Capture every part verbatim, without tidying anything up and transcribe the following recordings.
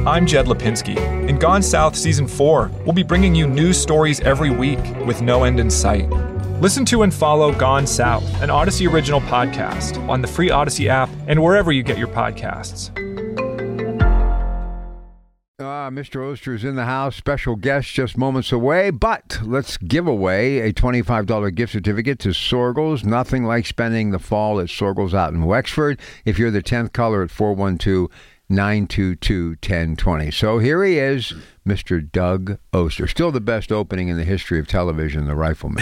I'm Jed Lipinski. In Gone South Season four, we'll be bringing you news stories every week with no end in sight. Listen to and follow Gone South, an Odyssey original podcast, on the free Odyssey app and wherever you get your podcasts. Uh, Mister Oster is in the house, special guest just moments away, but let's give away a twenty-five dollars gift certificate to Sorgles. Nothing like spending the fall at Sorgles out in Wexford. If you're the tenth caller at four one two, nine two two, one zero two zero. So here he is, Mister Doug Oster. Still the best opening in the history of television, The Rifleman.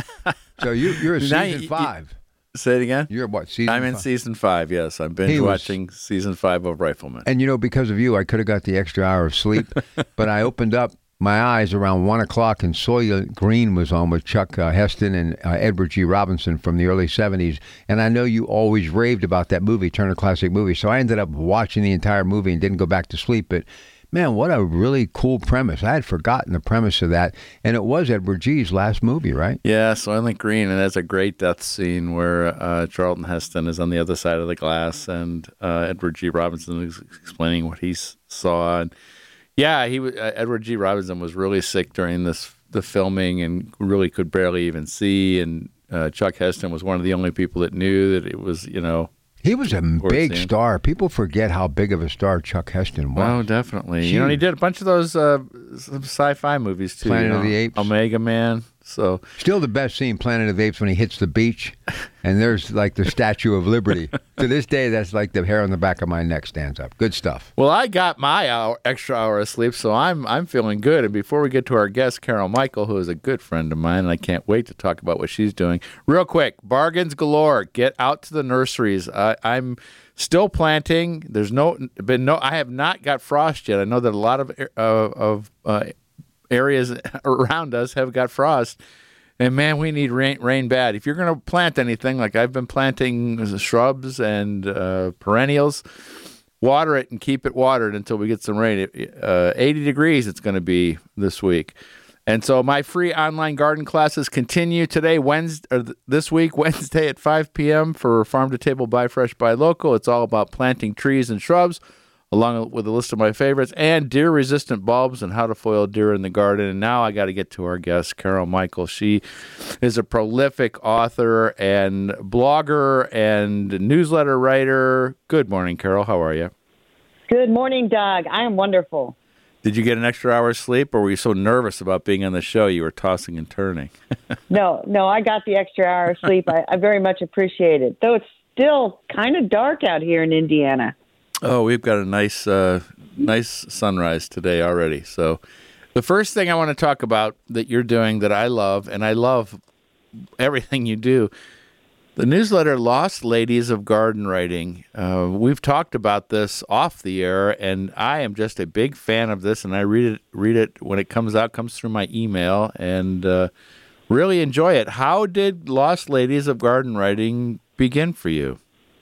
So you, you're a season you, five. You, say it again? You're what, season I'm in five? season five, yes. I'm binge watching season five of Rifleman. And you know, because of you, I could have got the extra hour of sleep, but I opened up my eyes around one o'clock and Soylent Green was on with Chuck uh, Heston and uh, Edward G. Robinson from the early seventies. And I know you always raved about that movie, Turner Classic Movie. So I ended up watching the entire movie and didn't go back to sleep. But man, what a really cool premise. I had forgotten the premise of that. And it was Edward G's last movie, right? Yeah, Soylent Green. And there's a great death scene where uh, Charlton Heston is on the other side of the glass and uh, Edward G. Robinson is explaining what he saw. And yeah, he uh, Edward G. Robinson was really sick during this the filming and really could barely even see. And uh, Chuck Heston was one of the only people that knew that it was, you know. He was a big star. People forget how big of a star Chuck Heston was. Oh, definitely. Gee. You know, he did a bunch of those uh, sci-fi movies too. Planet you know? of the Apes, Omega Man. So still the best scene, Planet of the Apes, when he hits the beach, and there's like the Statue of Liberty. To this day, that's like the hair on the back of my neck stands up. Good stuff. Well, I got my hour, extra hour of sleep, so I'm I'm feeling good. And before we get to our guest, Carol Michael, who is a good friend of mine, and I can't wait to talk about what she's doing. Real quick, bargains galore. Get out to the nurseries. I, I'm still planting. There's no been no. I have not got frost yet. I know that a lot of uh, of uh, areas around us have got frost. And, man, we need rain, rain bad. If you're going to plant anything, like I've been planting shrubs and uh, perennials, water it and keep it watered until we get some rain. Uh, eighty degrees it's going to be this week. And so my free online garden classes continue today, Wednesday, or this week, Wednesday at five p.m. for Farm to Table Buy Fresh, Buy Local. It's all about planting trees and shrubs, along with a list of my favorites, and deer-resistant bulbs and how to foil deer in the garden. And now I got to get to our guest, Carol Michael. She is a prolific author and blogger and newsletter writer. Good morning, Carol. How are you? Good morning, Doug. I am wonderful. Did you get an extra hour's sleep, or were you so nervous about being on the show you were tossing and turning? no, no, I got the extra hour of sleep. I, I very much appreciate it, though it's still kind of dark out here in Indiana. Oh, we've got a nice, uh, nice sunrise today already. So, the first thing I want to talk about that you're doing that I love, and I love everything you do, the newsletter "Lost Ladies of Garden Writing." Uh, we've talked about this off the air, and I am just a big fan of this. And I read it, read it when it comes out, comes through my email, and uh, really enjoy it. How did "Lost Ladies of Garden Writing" begin for you?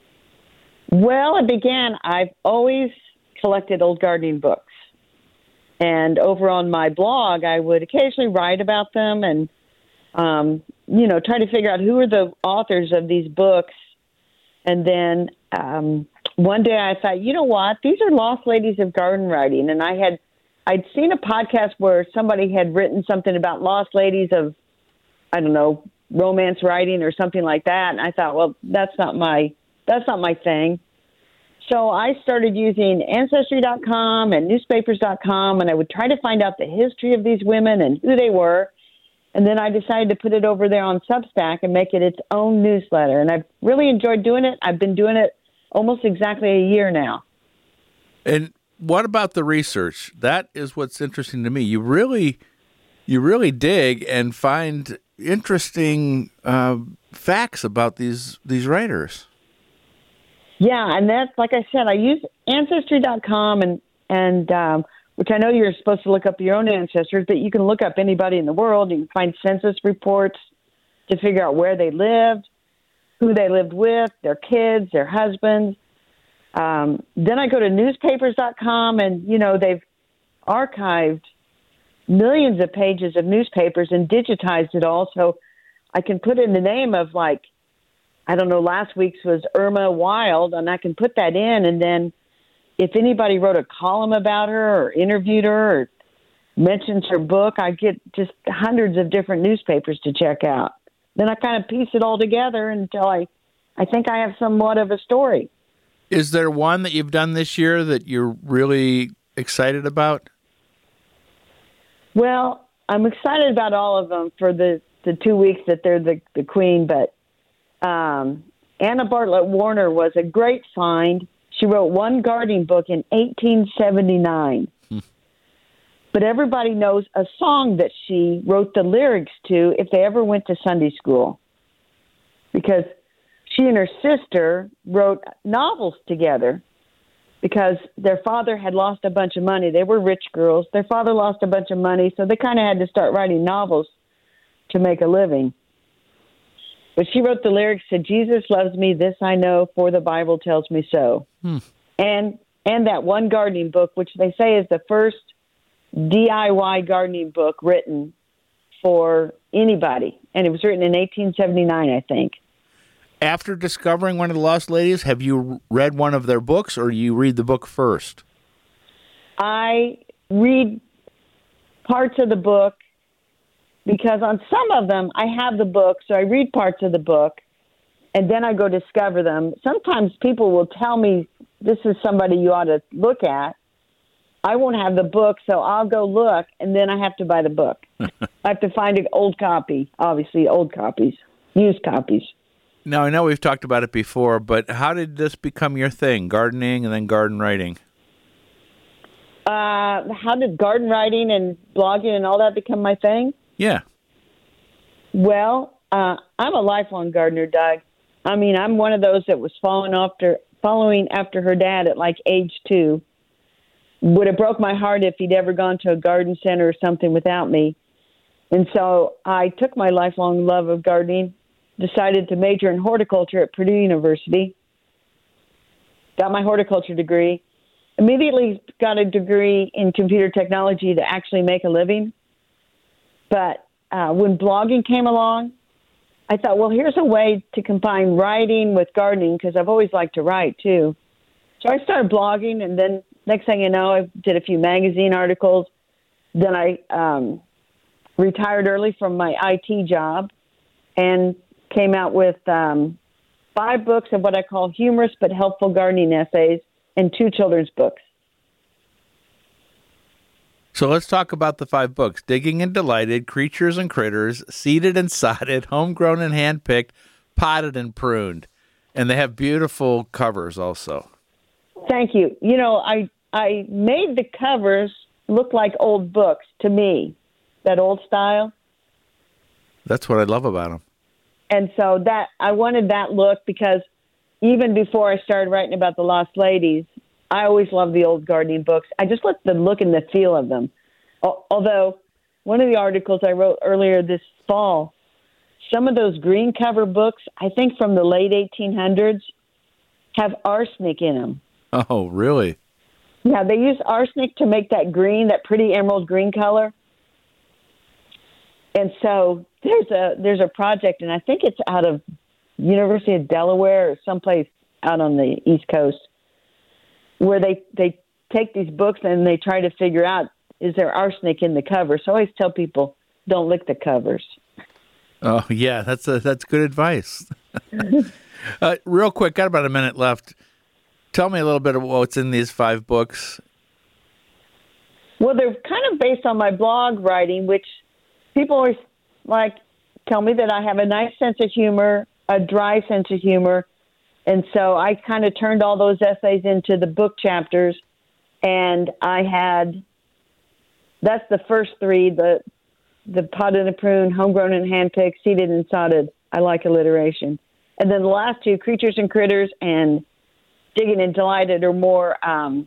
Well, it began, I've always collected old gardening books. And over on my blog, I would occasionally write about them and, um, you know, try to figure out who are the authors of these books. And then um, one day I thought, you know what, these are lost ladies of garden writing. And I had, I'd seen a podcast where somebody had written something about lost ladies of, I don't know, romance writing or something like that. And I thought, well, that's not my... That's not my thing. So I started using Ancestry dot com and Newspapers dot com, and I would try to find out the history of these women and who they were. And then I decided to put it over there on Substack and make it its own newsletter. And I've really enjoyed doing it. I've been doing it almost exactly a year now. And what about the research? That is what's interesting to me. You really, you really dig and find interesting uh, facts about these these writers. Yeah, and that's, like I said, I use Ancestry dot com, and, and um, which I know you're supposed to look up your own ancestors, but you can look up anybody in the world. You can find census reports to figure out where they lived, who they lived with, their kids, their husbands. Um, then I go to Newspapers dot com, and, you know, they've archived millions of pages of newspapers and digitized it all, so I can put in the name of, like, I don't know, last week's was Irma Wild, and I can put that in, and then if anybody wrote a column about her or interviewed her or mentions her book, I get just hundreds of different newspapers to check out. Then I kind of piece it all together until I, I think I have somewhat of a story. Is there one that you've done this year that you're really excited about? Well, I'm excited about all of them for the, the two weeks that they're the, the queen, but um, Anna Bartlett Warner was a great find. She wrote one gardening book in eighteen seventy-nine. Hmm. But everybody knows a song that she wrote the lyrics to if they ever went to Sunday school. Because she and her sister wrote novels together because their father had lost a bunch of money. They were rich girls. Their father lost a bunch of money, so they kind of had to start writing novels to make a living. But she wrote the lyrics to Jesus Loves Me, This I Know, For the Bible Tells Me So. Hmm. And and that one gardening book, which they say is the first D I Y gardening book written for anybody. And it was written in eighteen seventy-nine, I think. After discovering one of the Lost Ladies, have you read one of their books, or you read the book first? I read parts of the book because on some of them I have the book, so I read parts of the book, and then I go discover them. Sometimes people will tell me, this is somebody you ought to look at. I won't have the book, so I'll go look, and then I have to buy the book. I have to find an old copy, obviously old copies, used copies. Now, I know we've talked about it before, but how did this become your thing, gardening and then garden writing? Uh, how did garden writing and blogging and all that become my thing? Yeah. Well, uh, I'm a lifelong gardener, Doug. I mean, I'm one of those that was following after, following after her dad at like age two. Would have broke my heart if he'd ever gone to a garden center or something without me. And so I took my lifelong love of gardening, decided to major in horticulture at Purdue University, got my horticulture degree, immediately got a degree in computer technology to actually make a living. But uh, when blogging came along, I thought, well, here's a way to combine writing with gardening, because I've always liked to write, too. So I started blogging, and then next thing you know, I did a few magazine articles. Then I um, retired early from my I T job and came out with um, five books of what I call humorous but helpful gardening essays and two children's books. So let's talk about the five books. Digging and Delighted, Creatures and Critters, Seeded and Sodded, Homegrown and Handpicked, Potted and Pruned. And they have beautiful covers also. Thank you. You know, I I made the covers look like old books to me, that old style. That's what I love about them. And so that I wanted that look because even before I started writing about the Lost Ladies, I always loved the old gardening books. I just liked the look and the feel of them. Although one of the articles I wrote earlier this fall, some of those green cover books, I think from the late eighteen hundreds, have arsenic in them. Oh, really? Yeah, they use arsenic to make that green, that pretty emerald green color. And so there's a there's a project, and I think it's out of University of Delaware or someplace out on the East Coast, where they, they take these books and they try to figure out, is there arsenic in the cover? So I always tell people, don't lick the covers. Oh, yeah, that's a, that's good advice. uh, real quick, got about a minute left. Tell me a little bit of what's in these five books. Well, they're kind of based on my blog writing, which people always like tell me that I have a nice sense of humor, a dry sense of humor. And so I kind of turned all those essays into the book chapters. And I had, that's the first three, the the Potted and Prune, Homegrown and Handpicked, Seeded and Sodded. I like alliteration. And then the last two, Creatures and Critters and Digging and Delighted, are more, um,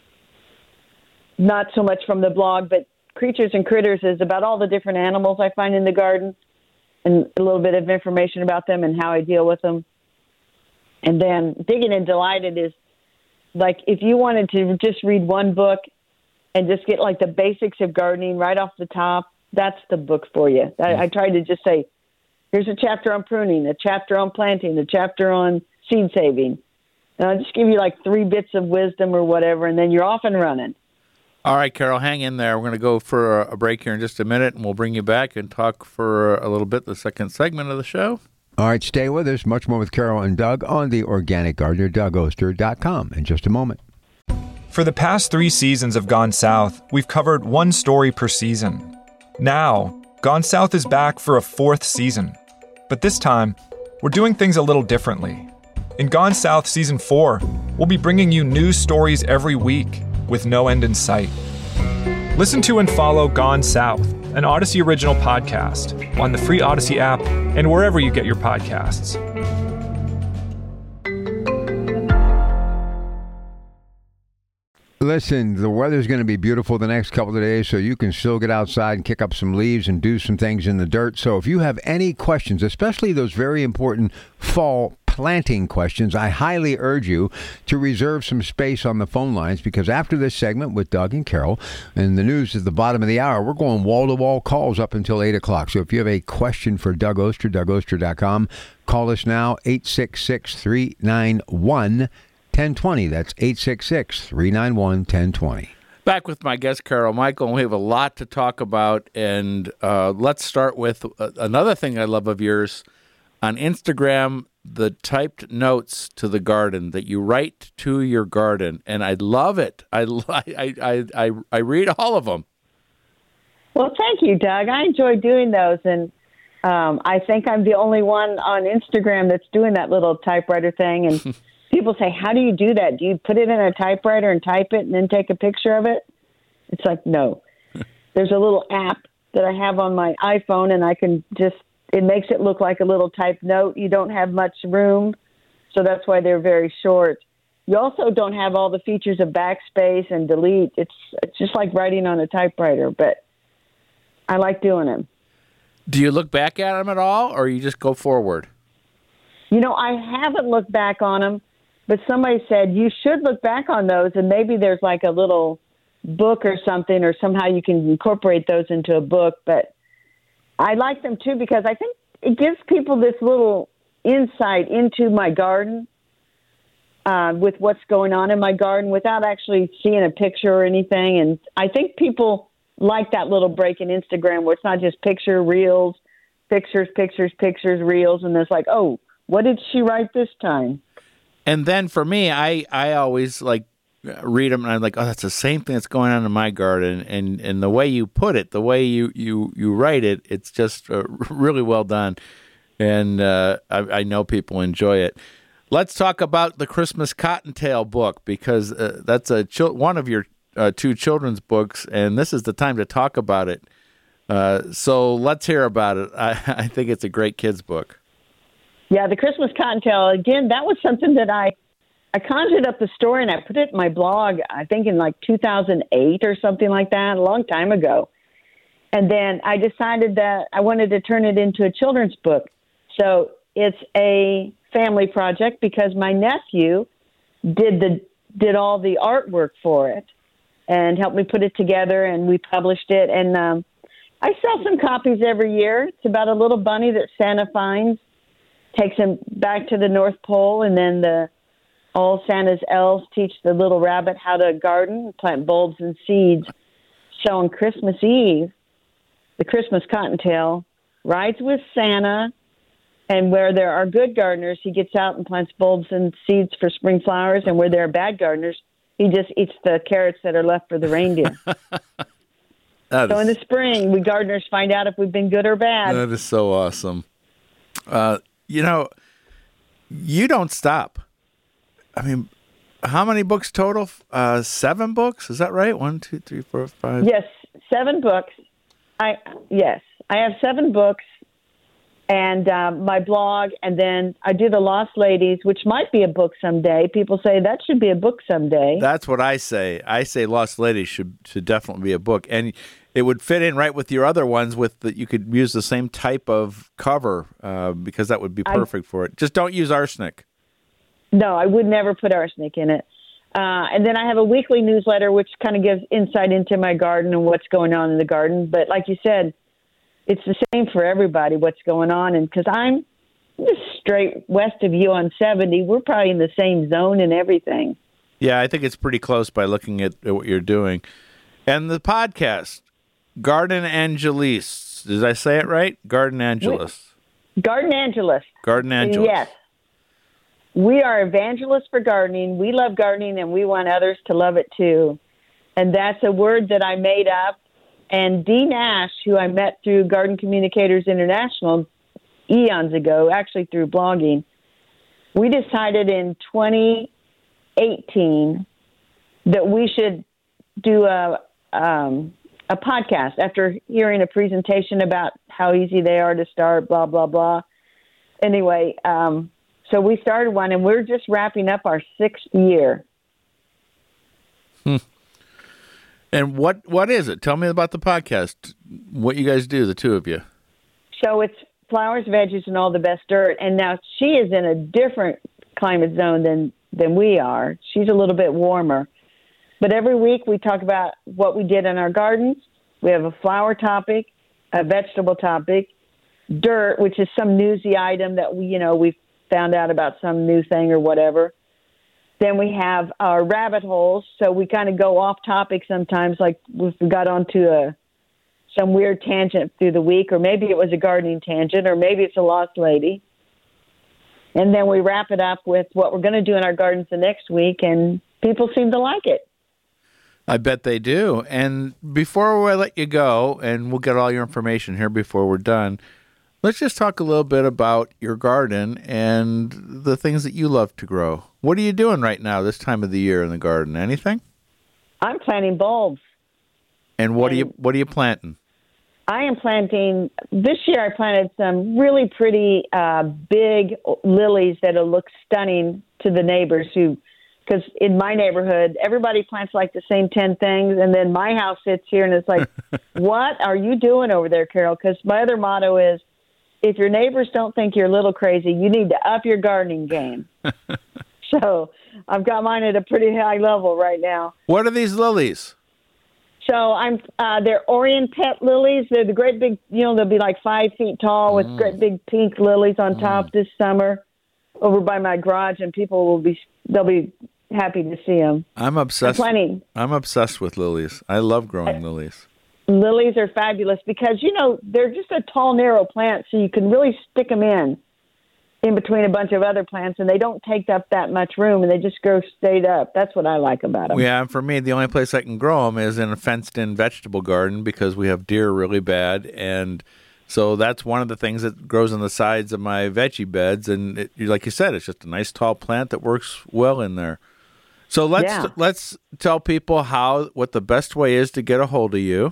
not so much from the blog, but Creatures and Critters is about all the different animals I find in the garden and a little bit of information about them and how I deal with them. And then Digging and Delighted is like if you wanted to just read one book and just get like the basics of gardening right off the top, that's the book for you. I, I tried to just say, here's a chapter on pruning, a chapter on planting, a chapter on seed saving. And I'll just give you like three bits of wisdom or whatever, and then you're off and running. All right, Carol, hang in there. We're going to go for a break here in just a minute, and we'll bring you back and talk for a little bit the second segment of the show. All right, stay with us. Much more with Carol and Doug on the Organic Gardener, Doug Oster dot com in just a moment. For the past three seasons of Gone South, we've covered one story per season. Now, Gone South is back for a fourth season. But this time, we're doing things a little differently. In Gone South Season four, we'll be bringing you new stories every week with no end in sight. Listen to and follow Gone South, an Odyssey original podcast, on the free Odyssey app and wherever you get your podcasts. Listen, the weather's going to be beautiful the next couple of days, so you can still get outside and kick up some leaves and do some things in the dirt. So if you have any questions, especially those very important fall planting questions, I highly urge you to reserve some space on the phone lines, because after this segment with Doug and Carol and the news at the bottom of the hour, we're going wall-to-wall calls up until eight o'clock. So if you have a question for Doug Oster, Doug Oster dot com, call us now, eight six six, three nine one, one oh two oh. That's eight six six, three nine one, one oh two oh. Back with my guest, Carol Michael, and we have a lot to talk about. And uh, let's start with uh, another thing I love of yours. On Instagram, the typed notes to the garden that you write to your garden. And I love it. I, I, I, I, I read all of them. Well, thank you, Doug. I enjoy doing those. And um, I think I'm the only one on Instagram that's doing that little typewriter thing. And people say, how do you do that? Do you put it in a typewriter and type it and then take a picture of it? It's like, no. There's a little app that I have on my iPhone, and I can just, it makes it look like a little typed note. You don't have much room, so that's why they're very short. You also don't have all the features of backspace and delete. It's, it's just like writing on a typewriter, but I like doing them. Do you look back at them at all, or you just go forward? You know, I haven't looked back on them. But somebody said you should look back on those, and maybe there's like a little book or something, or somehow you can incorporate those into a book. But I like them, too, because I think it gives people this little insight into my garden uh, with what's going on in my garden without actually seeing a picture or anything. And I think people like that little break in Instagram where it's not just picture, reels, pictures, pictures, pictures, reels, and it's like, oh, what did she write this time? And then for me, I, I always like read them and I'm like, oh, that's the same thing that's going on in my garden. And, and the way you put it, the way you, you, you write it, it's just uh, really well done. And uh, I, I know people enjoy it. Let's talk about the Christmas Cottontail book, because uh, that's a chil- one of your uh, two children's books, and this is the time to talk about it. Uh, so let's hear about it. I, I think it's a great kids book. Yeah, the Christmas Cottontail, again, that was something that I, I conjured up the story and I put it in my blog, I think in like two thousand eight or something like that, a long time ago. And then I decided that I wanted to turn it into a children's book. So it's a family project because my nephew did the did all the artwork for it and helped me put it together, and we published it. And um, I sell some copies every year. It's about a little bunny that Santa finds, takes him back to the North Pole, and then the all Santa's elves teach the little rabbit how to garden, plant bulbs and seeds. So on Christmas Eve, the Christmas Cottontail rides with Santa, and where there are good gardeners, he gets out and plants bulbs and seeds for spring flowers, and where there are bad gardeners, he just eats the carrots that are left for the reindeer. So is, in the spring, we gardeners find out if we've been good or bad. That is so awesome. Uh, you know, you don't stop. I mean, how many books total? Uh, seven books? Is that right? One, two, three, four, five? Yes, seven books. I Yes, I have seven books, and uh, my blog, and then I do The Lost Ladies, which might be a book someday. People say that should be a book someday. That's what I say. I say Lost Ladies should should definitely be a book. And it would fit in right with your other ones, with that you could use the same type of cover uh, because that would be perfect I, for it. Just don't use arsenic. No, I would never put arsenic in it. Uh, and then I have a weekly newsletter, which kind of gives insight into my garden and what's going on in the garden. But like you said, it's the same for everybody, what's going on. And because I'm just straight west of you on seventy. We're probably in the same zone and everything. Yeah, I think it's pretty close by looking at, at what you're doing. And the podcast, Garden Angelis. Did I say it right? Garden Angelis. Garden Angelis. Garden Angelis. Yes. We are evangelists for gardening. We love gardening, and we want others to love it too. And that's a word that I made up. And Dee Nash, who I met through Garden Communicators International eons ago, actually through blogging, we decided in twenty eighteen that we should do a um, a podcast after hearing a presentation about how easy they are to start, blah, blah, blah. Anyway, um, so we started one, and we're just wrapping up our sixth year. Hmm. And what what is it? Tell me about the podcast, what you guys do, the two of you. So it's flowers, veggies, and all the best dirt. And now she is in a different climate zone than, than we are. She's a little bit warmer. But every week we talk about what we did in our gardens. We have a flower topic, a vegetable topic, dirt, which is some newsy item that we, you know, we found out about some new thing or whatever. Then we have our rabbit holes. So we kind of go off topic sometimes, like if we got onto a some weird tangent through the week, or maybe it was a gardening tangent, or maybe it's a lost lady. And then we wrap it up with what we're going to do in our gardens the next week, and people seem to like it. I bet they do. And before we let you go, and we'll get all your information here before we're done, let's just talk a little bit about your garden and the things that you love to grow. What are you doing right now this time of the year in the garden? Anything? I'm planting bulbs. And what and are you what are you planting? I am planting, this year I planted some really pretty uh, big lilies that'll look stunning to the neighbors who, because in my neighborhood, everybody plants like the same ten things, and then my house sits here and it's like, what are you doing over there, Carol? Because my other motto is, if your neighbors don't think you're a little crazy, you need to up your gardening game. So I've got mine at a pretty high level right now. What are these lilies? So I'm uh, they're Orion pet lilies. They're the great big, you know, they'll be like five feet tall with Mm. great big pink lilies on Mm. top this summer over by my garage, and people will be they'll be happy to see them. I'm obsessed. I'm planting. I'm obsessed with lilies. I love growing lilies. Lilies are fabulous because, you know, they're just a tall, narrow plant, so you can really stick them in in between a bunch of other plants, and they don't take up that much room, and they just grow straight up. That's what I like about them. Yeah, for me, the only place I can grow them is in a fenced-in vegetable garden because we have deer really bad, and so that's one of the things that grows on the sides of my veggie beds, and it, like you said, it's just a nice tall plant that works well in there. So let's Yeah. let's tell people how what the best way is to get a hold of you.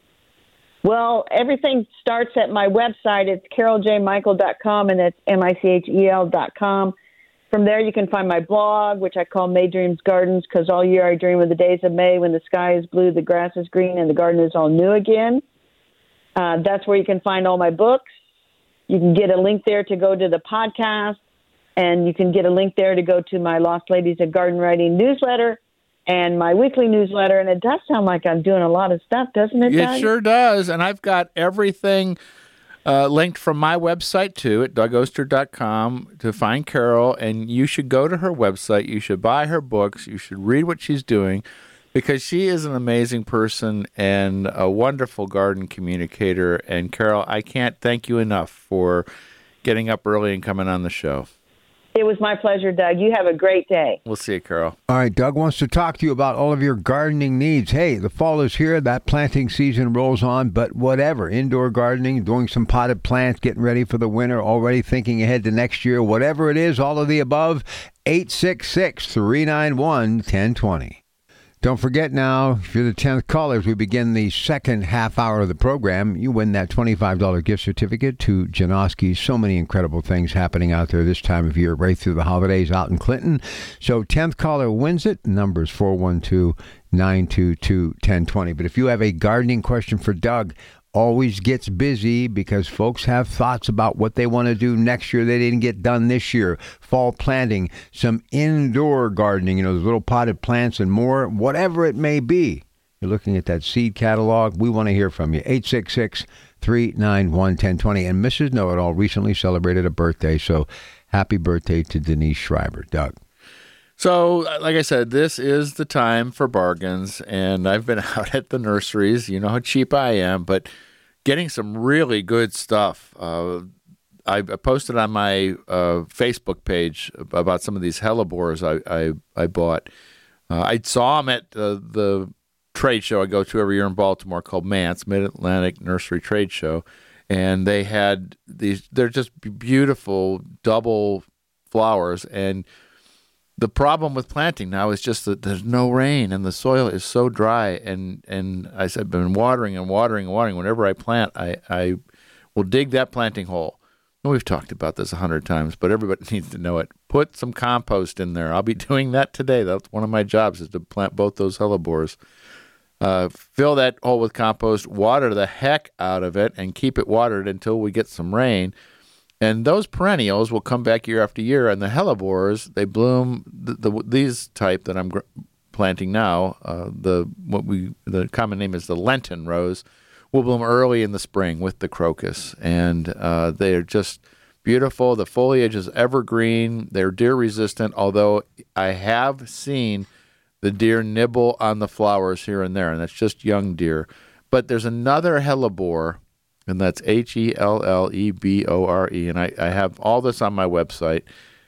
Well, everything starts at my website. It's carol j michael dot com, and it's M I C H E L dot com. From there, you can find my blog, which I call May Dreams Gardens, because all year I dream of the days of May when the sky is blue, the grass is green, and the garden is all new again. Uh, that's where you can find all my books. You can get a link there to go to the podcast, and you can get a link there to go to my Lost Ladies of Garden Writing newsletter and my weekly newsletter. And it does sound like I'm doing a lot of stuff, doesn't it, Doug? It sure does. And I've got everything uh, linked from my website, too, at doug oster dot com to find Carol. And you should go to her website. You should buy her books. You should read what she's doing because she is an amazing person and a wonderful garden communicator. And, Carol, I can't thank you enough for getting up early and coming on the show. It was my pleasure, Doug. You have a great day. We'll see you, Carol. All right, Doug wants to talk to you about all of your gardening needs. Hey, the fall is here. That planting season rolls on, but whatever, indoor gardening, doing some potted plants, getting ready for the winter, already thinking ahead to next year, whatever it is, all of the above, eight six six, three nine one, one zero two zero. Don't forget now, if you're the tenth caller, as we begin the second half hour of the program, you win that twenty-five dollars gift certificate to Janoski's. So many incredible things happening out there this time of year, right through the holidays out in Clinton. So tenth caller wins it. Numbers four one two, nine two two, one zero two zero. But if you have a gardening question for Doug, always gets busy because folks have thoughts about what they want to do next year they didn't get done this year. Fall planting, some indoor gardening, you know, those little potted plants and more, whatever it may be. You're looking at that seed catalog. We want to hear from you. eight six six, three nine one, one zero two zero. And Missus Know-It-All recently celebrated a birthday, so Happy birthday to Denise Schreiber. Doug. So, like I said, this is the time for bargains, and I've been out at the nurseries. You know how cheap I am, but getting some really good stuff. Uh, I posted on my uh, Facebook page about some of these hellebores I I, I bought. Uh, I saw them at uh, the trade show I go to every year in Baltimore called MANTS, Mid-Atlantic Nursery Trade Show, and they had these. They're just beautiful double flowers, and the problem with planting now is just that there's no rain and the soil is so dry. And, and I said, I've been watering and watering and watering. Whenever I plant, I, I will dig that planting hole. And we've talked about this a hundred times, but everybody needs to know it. Put some compost in there. I'll be doing that today. That's one of my jobs, is to plant both those hellebores. Uh, fill that hole with compost, water the heck out of it, and keep it watered until we get some rain. And those perennials will come back year after year. And the hellebores, they bloom. The, the these type that I'm gr- planting now, uh, the what we the common name is the Lenten rose, will bloom early in the spring with the crocus, and uh, they are just beautiful. The foliage is evergreen. They're deer resistant, although I have seen the deer nibble on the flowers here and there, and that's just young deer. But there's another hellebore. And that's H E L L E B O R E. And I, I have all this on my website.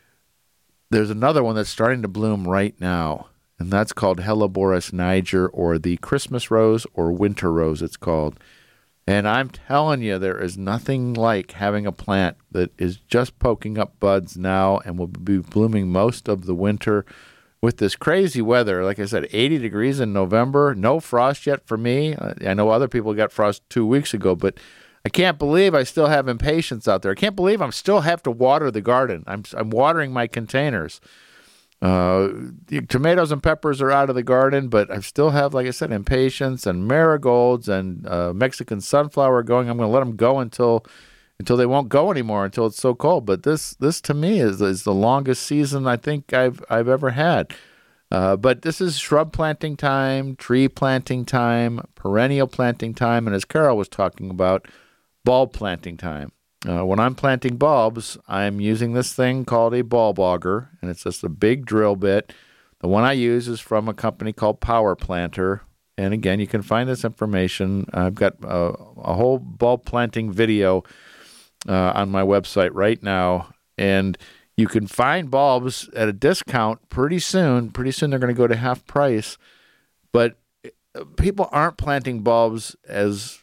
There's another one that's starting to bloom right now, and that's called Helleborus niger, or the Christmas rose, or winter rose it's called. And I'm telling you, there is nothing like having a plant that is just poking up buds now and will be blooming most of the winter. With this crazy weather, like I said, eighty degrees in November, no frost yet for me. I know other people got frost two weeks ago, but I can't believe I still have impatiens out there. I can't believe I'm still have to water the garden. I'm I'm watering my containers. Uh, the tomatoes and peppers are out of the garden, but I still have, like I said, impatiens and marigolds and uh, Mexican sunflower going. I'm going to let them go until until they won't go anymore, until it's so cold. But this this to me is is the longest season I think I've I've ever had. Uh, but this is shrub planting time, tree planting time, perennial planting time, and as Carol was talking about, bulb planting time. Uh, when I'm planting bulbs, I'm using this thing called a bulb auger, and it's just a big drill bit. The one I use is from a company called Power Planter. And again, you can find this information. I've got a, a whole bulb planting video uh, on my website right now. And you can find bulbs at a discount pretty soon. Pretty soon they're going to go to half price. But people aren't planting bulbs as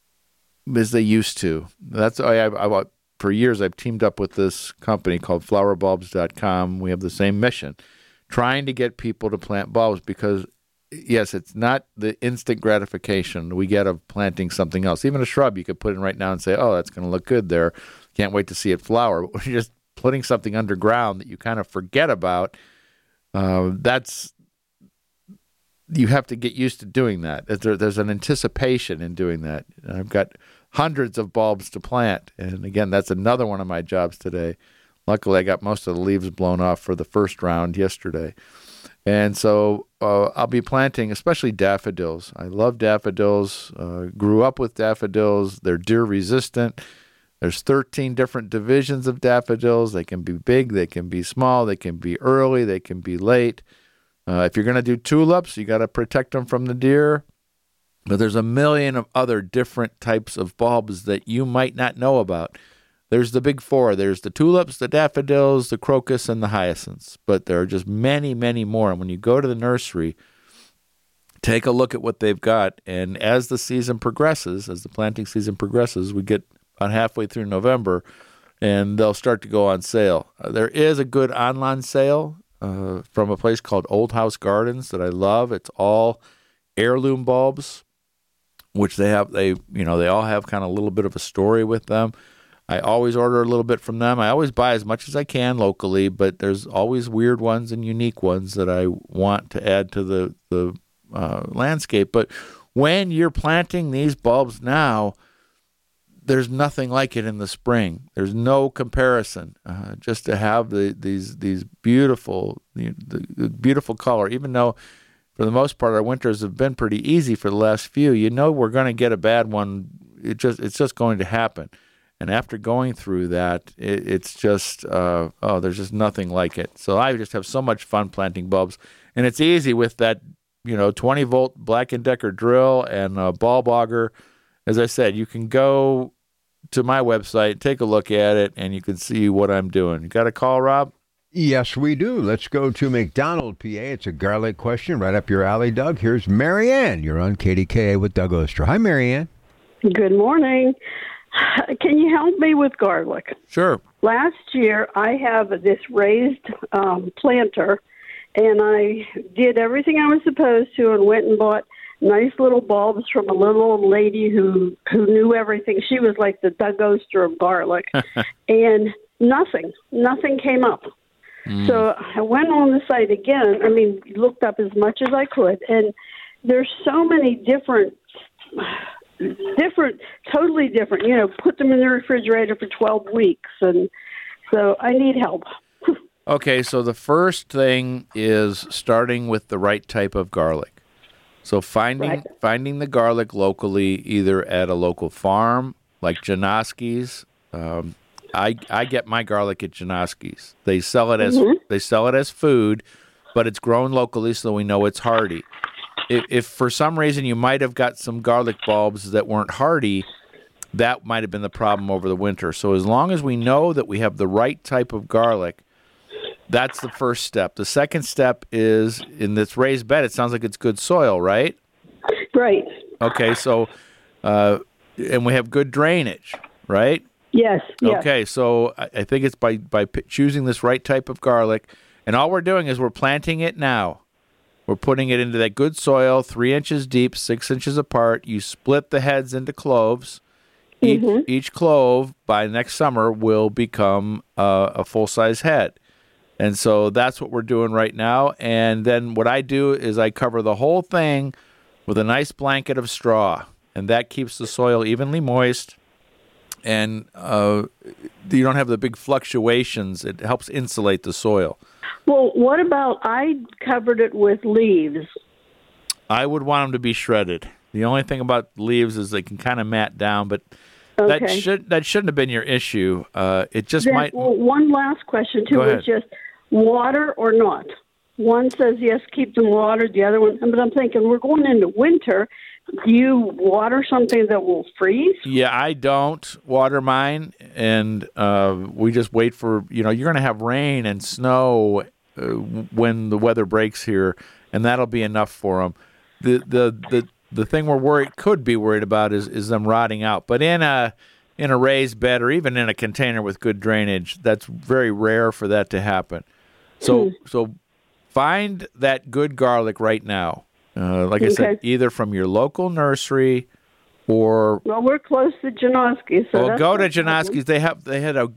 as they used to. That's I, I, I for years I've teamed up with this company called flower bulbs dot com. We have the same mission, trying to get people to plant bulbs, because yes, it's not the instant gratification we get of planting something else. Even a shrub you could put in right now and say, oh, that's going to look good there. Can't wait to see it flower. But when you're just putting something underground that you kind of forget about, uh, that's you have to get used to doing that. There, there's an anticipation in doing that. I've got hundreds of bulbs to plant. And again, that's another one of my jobs today. Luckily, I got most of the leaves blown off for the first round yesterday. And so uh, I'll be planting, especially daffodils. I love daffodils, uh, grew up with daffodils. They're deer resistant. There's thirteen different divisions of daffodils. They can be big, they can be small, they can be early, they can be late. Uh, if you're going to do tulips, you got to protect them from the deer. But there's a million of other different types of bulbs that you might not know about. There's the big four. There's the tulips, the daffodils, the crocus, and the hyacinths. But there are just many, many more. And when you go to the nursery, take a look at what they've got. And as the season progresses, as the planting season progresses, we get about halfway through November, and they'll start to go on sale. Uh, there is a good online sale uh, from a place called Old House Gardens that I love. It's all heirloom bulbs, which they have. They you know they all have kind of a little bit of a story with them. I always order a little bit from them. I always buy as much as I can locally, but there's always weird ones and unique ones that I want to add to the, the uh, landscape. But when you're planting these bulbs now, there's nothing like it in the spring. There's no comparison. Uh, just to have the, these these beautiful, the, the beautiful color, even though for the most part our winters have been pretty easy for the last few, you know we're going to get a bad one. It just It's just going to happen. And after going through that, it, it's just, uh, oh, there's just nothing like it. So I just have so much fun planting bulbs. And it's easy with that, you know, twenty volt Black and Decker drill and a bulb auger. As I said, you can go to my website, take a look at it, and you can see what I'm doing. You got a call, Rob? Yes, we do. Let's go to McDonald, P A. It's a garlic question right up your alley, Doug. Here's Marianne. You're on K D K A with Doug Oster. Hi, Marianne. Good morning. Can you help me with garlic? Sure. Last year, I have this raised um, planter, and I did everything I was supposed to and went and bought nice little bulbs from a little old lady who, who knew everything. She was like the Doug Oster of garlic. And nothing, nothing came up. Mm. So I went on the site again, I mean, looked up as much as I could, and there's so many different... different, totally different, you know, put them in the refrigerator for twelve weeks. And so I need help. Okay, so the first thing is starting with the right type of garlic. So finding right. finding the garlic locally, either at a local farm like Janoski's. Um, I I get my garlic at Janoski's. They sell it as mm-hmm. they sell it as food, but it's grown locally, so we know it's hardy. If, if for some reason you might have got some garlic bulbs that weren't hardy, that might have been the problem over the winter. So as long as we know that we have the right type of garlic, that's the first step. The second step is in this raised bed, it sounds like it's good soil, right? Right. Okay, so, uh, and we have good drainage, right? Yes. yes. Okay, so I, I think it's by, by p- choosing this right type of garlic, and all we're doing is we're planting it now. We're putting it into that good soil, three inches deep, six inches apart. You split the heads into cloves. Each, mm-hmm. each clove, by next summer, will become uh, a full-size head. And so that's what we're doing right now. And then what I do is I cover the whole thing with a nice blanket of straw. And that keeps the soil evenly moist. And uh, you don't have the big fluctuations. It helps insulate the soil. Well, what about I covered it with leaves? I would want them to be shredded. The only thing about leaves is they can kind of mat down, but okay. that should that shouldn't have been your issue. Uh, it just then, might. Well, one last question too is just water or not. One says yes, keep them watered. The other one, but I'm thinking we're going into winter. Do you water something that will freeze? Yeah, I don't water mine, and uh, we just wait for, you know, you're going to have rain and snow uh, when the weather breaks here, and that'll be enough for them. The the the, the thing we're worried could be worried about is, is them rotting out. But in a in a raised bed or even in a container with good drainage, that's very rare for that to happen. So hmm. so find that good garlic right now. Uh, like okay. I said, either from your local nursery or... Well, we're close to Janoski's. So well, go to Janoski's. They have they had a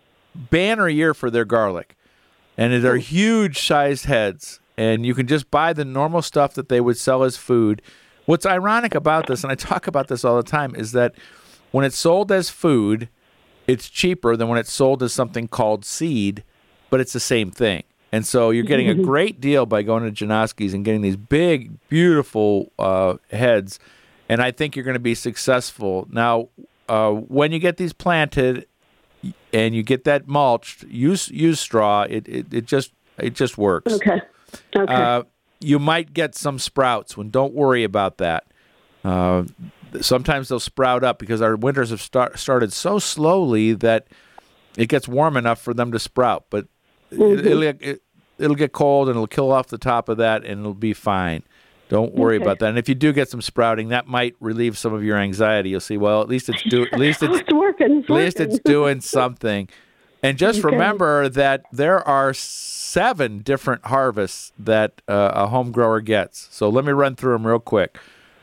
banner year for their garlic. And they're huge-sized heads. And you can just buy the normal stuff that they would sell as food. What's ironic about this, and I talk about this all the time, is that when it's sold as food, it's cheaper than when it's sold as something called seed, but it's the same thing. And so you're getting a great deal by going to Janoski's and getting these big, beautiful uh, heads, and I think you're going to be successful. Now, uh, when you get these planted and you get that mulched, use use straw. It it, it just it just works. Okay. Okay. Uh, you might get some sprouts. When don't worry about that. Uh, sometimes they'll sprout up because our winters have start, started so slowly that it gets warm enough for them to sprout, but. Mm-hmm. It'll, it, it'll get cold and it'll kill off the top of that and it'll be fine. Don't worry okay. about that. And if you do get some sprouting, that might relieve some of your anxiety. You'll see, well, at least it's do at least it's, it's working. It's at least working. It's doing something. And just okay. remember that there are seven different harvests that uh, a home grower gets. So let me run through them real quick.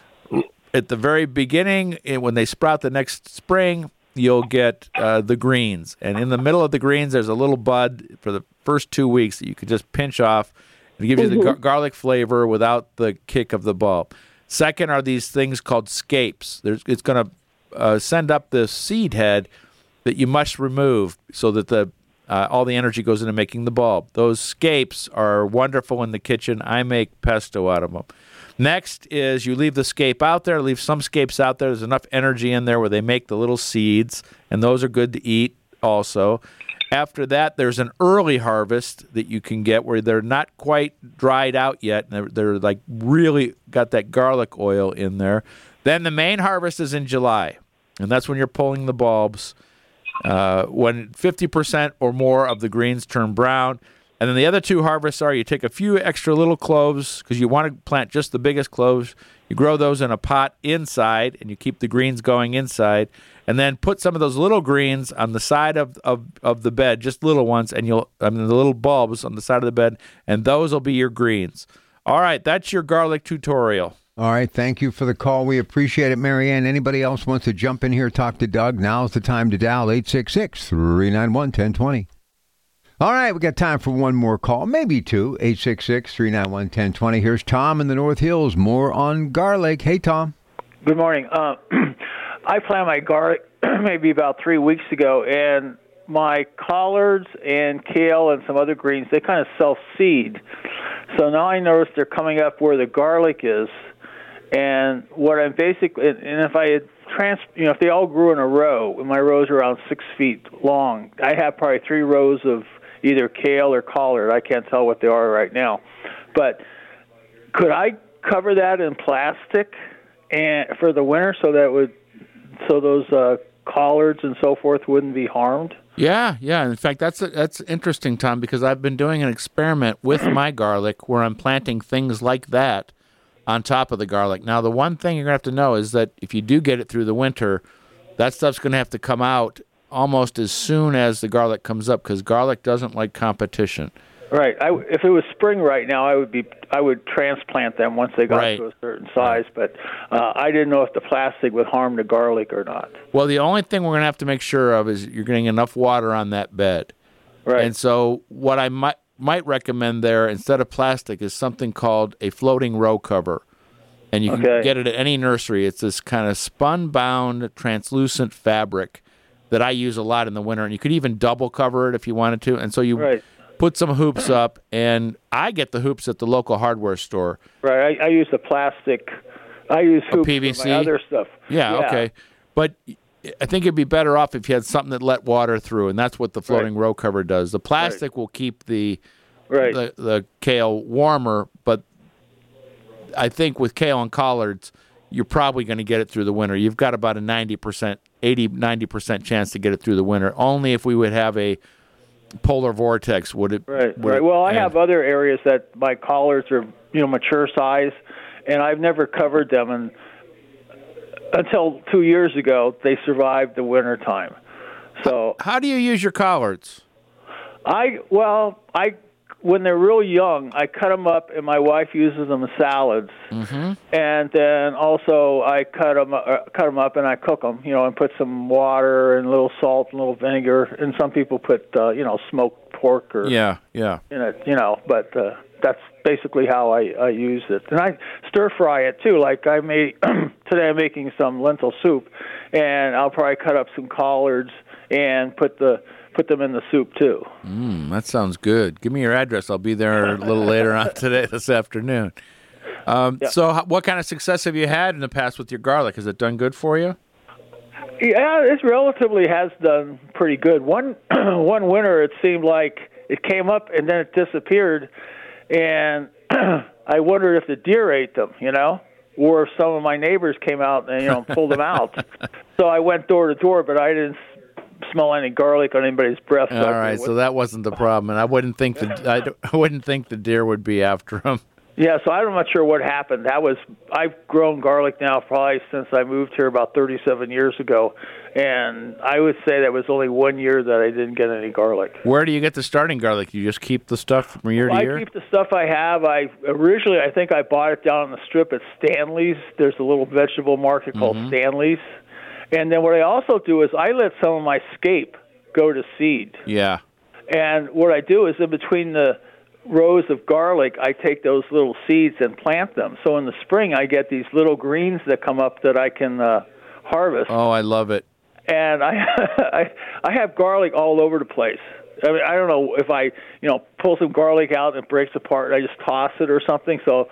At the very beginning, when they sprout the next spring, you'll get uh, the greens. And in the middle of the greens, there's a little bud for the first two weeks that you can just pinch off. It gives mm-hmm. you the gar- garlic flavor without the kick of the bulb. Second are these things called scapes. There's, it's going to uh, send up the seed head that you must remove so that the uh, all the energy goes into making the bulb. Those scapes are wonderful in the kitchen. I make pesto out of them. Next is you leave the scape out there, leave some scapes out there. There's enough energy in there where they make the little seeds, and those are good to eat also. After that, there's an early harvest that you can get where they're not quite dried out yet. And they're, they're like really got that garlic oil in there. Then the main harvest is in July, and that's when you're pulling the bulbs, uh, when fifty percent or more of the greens turn brown. And then the other two harvests are you take a few extra little cloves because you want to plant just the biggest cloves. You grow those in a pot inside, and you keep the greens going inside. And then put some of those little greens on the side of, of, of the bed, just little ones, and you'll I mean the little bulbs on the side of the bed, and those will be your greens. All right, that's your garlic tutorial. All right, thank you for the call. We appreciate it, Marianne. Anybody else wants to jump in here, talk to Doug? Now's the time to dial eight six six, three nine one, one zero two zero. All right, we got time for one more call, maybe two. eight six six, three nine one, one zero two zero. Here's Tom in the North Hills. More on garlic. Hey, Tom. Good morning. Uh, I planted my garlic maybe about three weeks ago, and my collards and kale and some other greens, they kind of self-seed. So now I notice they're coming up where the garlic is. And what I'm basically, and if I had trans, you know, if they all grew in a row, and my rows are around six feet long, I have probably three rows of either kale or collard. I can't tell what they are right now. But could I cover that in plastic and for the winter so that would, so those uh, collards and so forth wouldn't be harmed? Yeah, yeah. In fact, that's that's interesting, Tom, because I've been doing an experiment with my garlic where I'm planting things like that on top of the garlic. Now, the one thing you're going to have to know is that if you do get it through the winter, that stuff's going to have to come out almost as soon as the garlic comes up because garlic doesn't like competition. Right. I, if it was spring right now, I would be I would transplant them once they got right. to a certain size. Right. But uh, I didn't know if the plastic would harm the garlic or not. Well, the only thing we're going to have to make sure of is you're getting enough water on that bed. Right. And so what I might might recommend there instead of plastic is something called a floating row cover. And you can okay. get it at any nursery. It's this kind of spun-bound, translucent fabric that I use a lot in the winter. And you could even double cover it if you wanted to. And so you right. put some hoops up, and I get the hoops at the local hardware store. Right. I, I use the plastic. I use hoops P V C? for my other stuff. Yeah, yeah, okay. But I think it'd be better off if you had something that let water through, and that's what the floating right. row cover does. The plastic right. will keep the, right. the the kale warmer, but I think with kale and collards, you're probably going to get it through the winter. You've got about a ninety percent, eighty, ninety percent chance to get it through the winter. Only if we would have a polar vortex would it. Right, would right. It well, I end. have other areas that my collards are, you know, mature size, and I've never covered them. And until two years ago, they survived the winter time. So how, how do you use your collards? I well, I when they're real young, I cut them up, and my wife uses them as salads. Mm-hmm. And then also I cut them, uh, cut them up, and I cook them, you know, and put some water and a little salt and a little vinegar. And some people put, uh, you know, smoked pork or yeah, yeah, in it, you know. But uh, that's basically how I, I use it. And I stir fry it too. Like I made today, I'm making some lentil soup, and I'll probably cut up some collards and put the put them in the soup too. Mm, that sounds good. Give me your address. I'll be there a little later on today, this afternoon. Um, yeah. So how, what kind of success have you had in the past with your garlic? Has it done good for you? Yeah, it relatively has done pretty good. One one winter, it seemed like it came up and then it disappeared, and I wondered if the deer ate them, you know, or if some of my neighbors came out and, you know, pulled them out. So I went door to door, but I didn't smell any garlic on anybody's breath. All right, so that wasn't the problem, and I wouldn't think the I, don't- I wouldn't think the deer would be after them. Yeah, so I'm not sure what happened. That was I've grown garlic now probably since I moved here about thirty-seven years ago, and I would say that was only one year that I didn't get any garlic. Where do you get the starting garlic? You just keep the stuff from year to I year? keep the stuff I have. I originally I think I bought it down on the strip at Stanley's. There's a little vegetable market called Mm-hmm. Stanley's. And then what I also do is I let some of my scape go to seed. Yeah. And what I do is in between the rows of garlic, I take those little seeds and plant them. So in the spring, I get these little greens that come up that I can uh, harvest. Oh, I love it. And I, I, I have garlic all over the place. I mean, I don't know if I, you know, pull some garlic out and it breaks apart, and I just toss it or something. So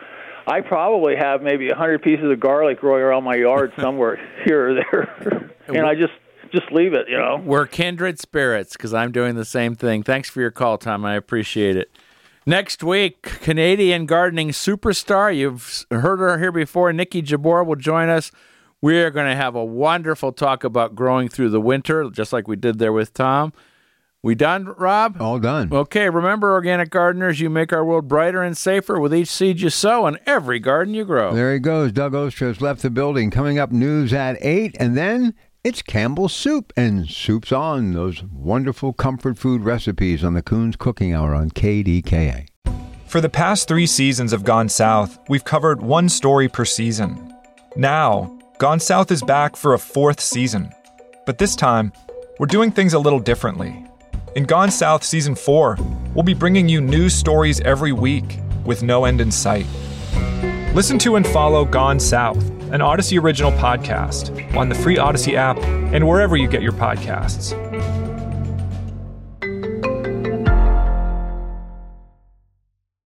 I probably have maybe a hundred pieces of garlic growing around my yard somewhere here or there, and I just just leave it. You know, we're kindred spirits because I'm doing the same thing. Thanks for your call, Tom. I appreciate it. Next week, Canadian gardening superstar, you've heard her here before, Nikki Jabor will join us. We're going to have a wonderful talk about growing through the winter, just like we did there with Tom. We done, Rob? All done. Okay, remember, organic gardeners, you make our world brighter and safer with each seed you sow and every garden you grow. There he goes. Doug Oster has left the building. Coming up, news at eight, and then it's Campbell's Soup, and Soup's on. Those wonderful comfort food recipes on the Coons Cooking Hour on K D K A. For the past three seasons of Gone South, we've covered one story per season. Now, Gone South is back for a fourth season. But this time, we're doing things a little differently. In Gone South Season four, we'll be bringing you news stories every week with no end in sight. Listen to and follow Gone South, an Odyssey original podcast, on the free Odyssey app and wherever you get your podcasts.